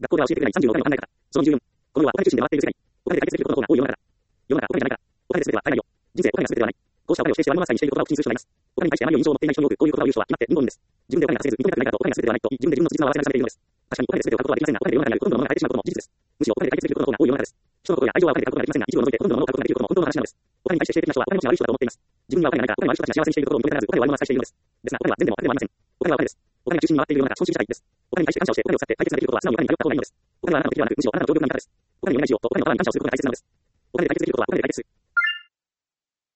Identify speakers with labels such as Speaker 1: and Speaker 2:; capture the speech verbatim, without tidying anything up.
Speaker 1: 学校では教えてくれないさんじゅうろくかいの考え方。そのじゅうよん。この世はお金中心で回っている世界。お金で解決することの方が多い世の中だ。世の中はお金じゃないから。お金で全ては買えないよ。人生お金が全てではない。こうしたお金を指定してワンマンサインしている言葉を口にする人がいます。お金に対してあまりの印象を持っていない人に多く、こういう言葉を言う人は決まって無言です。自分でお金が稼げず認めたくないからとお金が全てではないと自分で自分の実の合わせがされているのです。確かにお金で全てを買うことはできませんが、お金で世の中にあるほとんどのものが買えてしまうことも事実です。むしろお金で解決できることの方が多い世の中です。人のことや愛情はお金で買うことができませんが、一部を除いてほとんどのものを買うことができることも本当の話なのです。お金に対して否定的な人はお金持ちの悪い人だと思っています。自分にはお金がないから、お金のある人たちが幸せにしていることを認められず、お金を悪者化しているのです。ですが、お金は善でも悪でもありません。お金はお金です。お金が中心に回っている世の中、資本主義社会です。お金に対して感謝をしてお金を使って解決ができることは素直にお金に頼った方がいいのです。お金はあなたの敵ではなく、むしろあなたの協力の味方です。お金のいない以上とお金の他に感謝をすることが大切なのです。お金で解決できることはお金で解決する。